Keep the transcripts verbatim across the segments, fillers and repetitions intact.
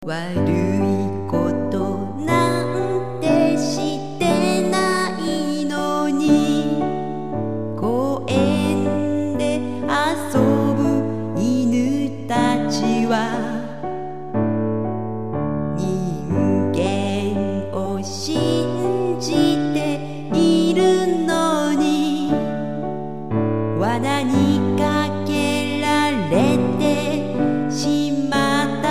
悪いことなんてしてないのに、公園で遊ぶ犬たちは人間を信じているのに、罠にかけられてしまった。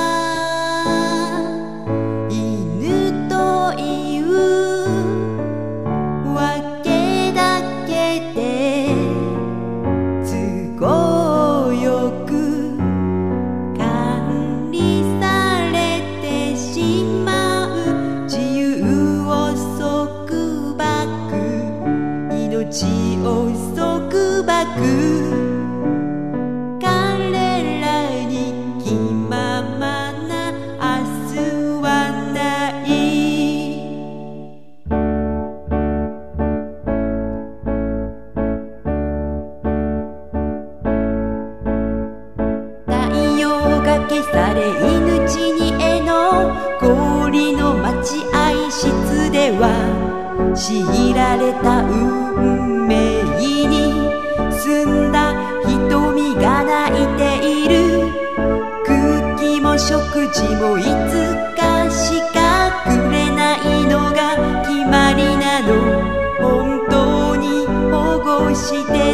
犬というわけだけで都合よく管理されてしまう。自由を束縛、命を束縛。彼らに気ままな明日はない。太陽が消され犬死にへの氷の待合室では、強いられた運命に澄んだ瞳が泣いている。空気も食事もいつかしかくれないのが決まりなの。本当に保護して